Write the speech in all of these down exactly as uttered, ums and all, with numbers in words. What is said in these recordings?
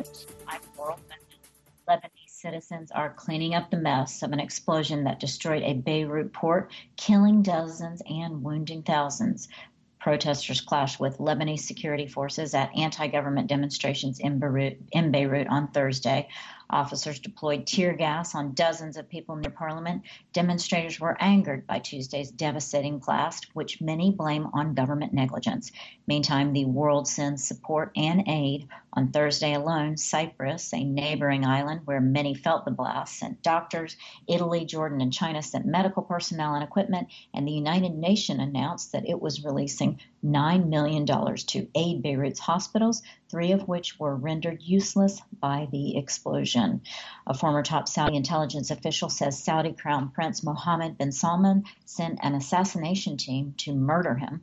News. I'm Laurel Bennett. Lebanese citizens are cleaning up the mess of an explosion that destroyed a Beirut port, killing dozens and wounding thousands. Protesters clashed with Lebanese security forces at anti-government demonstrations in Beirut, in Beirut on Thursday. Officers deployed tear gas on dozens of people near parliament. Demonstrators were angered by Tuesday's devastating blast, which many blame on government negligence. Meantime, the world sends support and aid. On Thursday alone, Cyprus, a neighboring island where many felt the blast, sent doctors. Italy, Jordan, and China sent medical personnel and equipment, and the United Nations announced that it was releasing nine million dollars to aid Beirut's hospitals, three of which were rendered useless by the explosion. A former top Saudi intelligence official says Saudi Crown Prince Mohammed bin Salman sent an assassination team to murder him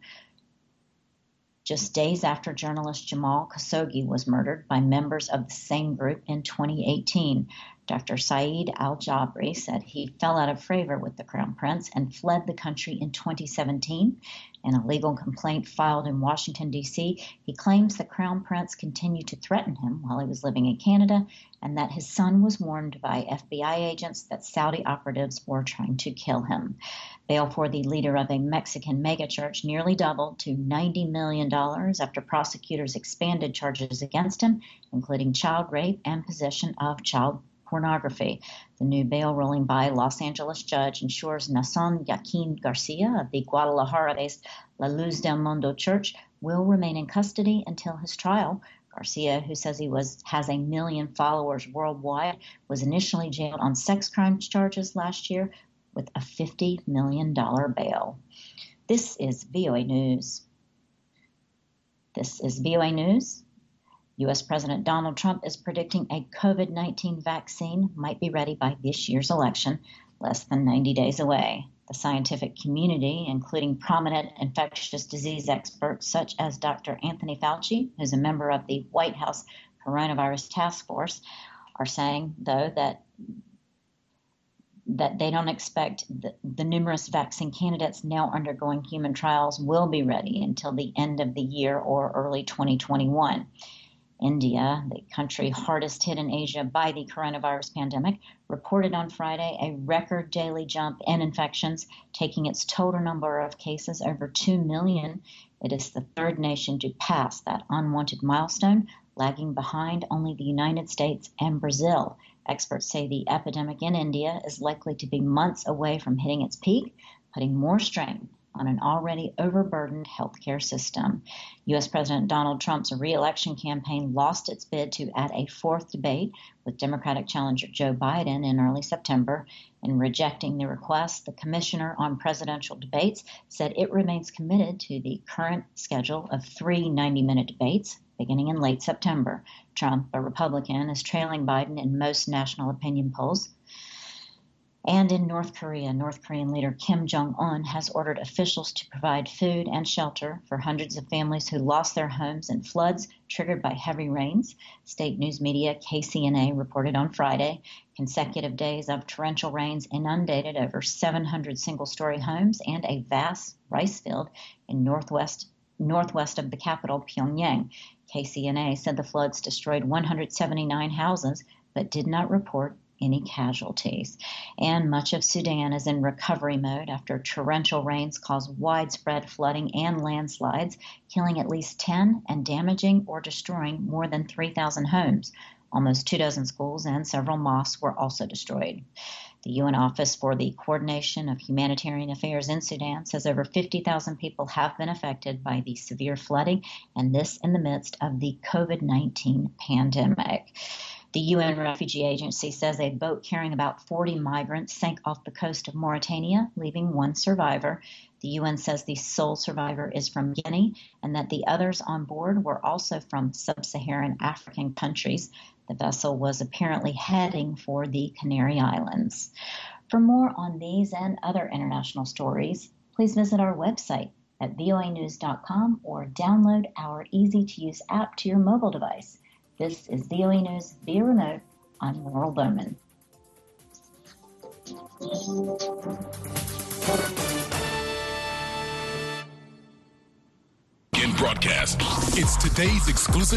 just days after journalist Jamal Khashoggi was murdered by members of the same group in twenty eighteen. Doctor Saeed al-Jabri said he fell out of favor with the Crown Prince and fled the country in twenty seventeen. In a legal complaint filed in Washington, D C, he claims the Crown Prince continued to threaten him while he was living in Canada and that his son was warned by F B I agents that Saudi operatives were trying to kill him. Bail for the leader of a Mexican megachurch nearly doubled to ninety million dollars after prosecutors expanded charges against him, including child rape and possession of child pornography. The new bail ruling by Los Angeles judge ensures Nason Joaquin Garcia of the Guadalajara-based La Luz del Mundo Church will remain in custody until his trial. Garcia, who says he was has a million followers worldwide, was initially jailed on sex crimes charges last year with a fifty million dollars bail. This is V O A News. This is V O A News. U S President Donald Trump is predicting a COVID nineteen vaccine might be ready by this year's election, less than ninety days away. The scientific community, including prominent infectious disease experts such as Doctor Anthony Fauci, who's a member of the White House Coronavirus Task Force, are saying, though, that that they don't expect the, the numerous vaccine candidates now undergoing human trials will be ready until the end of the year or early twenty twenty-one. India, the country hardest hit in Asia by the coronavirus pandemic, reported on Friday a record daily jump in infections, taking its total number of cases over two million. It is the third nation to pass that unwanted milestone, lagging behind only the United States and Brazil. Experts say the epidemic in India is likely to be months away from hitting its peak, putting more strain on an already overburdened healthcare system. U S President Donald Trump's re-election campaign lost its bid to add a fourth debate with Democratic challenger Joe Biden in early September. In rejecting the request, the Commissioner on Presidential Debates said it remains committed to the current schedule of three ninety-minute debates beginning in late September. Trump, a Republican, is trailing Biden in most national opinion polls. And in North Korea, North Korean leader Kim Jong-un has ordered officials to provide food and shelter for hundreds of families who lost their homes in floods triggered by heavy rains. State news media K C N A reported on Friday consecutive days of torrential rains inundated over seven hundred single-story homes and a vast rice field in northwest northwest of the capital, Pyongyang. K C N A said the floods destroyed one hundred seventy-nine houses, but did not report any casualties. And much of Sudan is in recovery mode after torrential rains caused widespread flooding and landslides, killing at least ten and damaging or destroying more than three thousand homes. Almost two dozen schools and several mosques were also destroyed. The U N Office for the Coordination of Humanitarian Affairs in Sudan says over fifty thousand people have been affected by the severe flooding, and this in the midst of the COVID nineteen pandemic. The U N Refugee Agency says a boat carrying about forty migrants sank off the coast of Mauritania, leaving one survivor. The U N says the sole survivor is from Guinea and that the others on board were also from sub-Saharan African countries. The vessel was apparently heading for the Canary Islands. For more on these and other international stories, please visit our website at voa news dot com or download our easy-to-use app to your mobile device. This is V O A News via remote. I'm Laurel Bowman. In broadcast, it's today's exclusive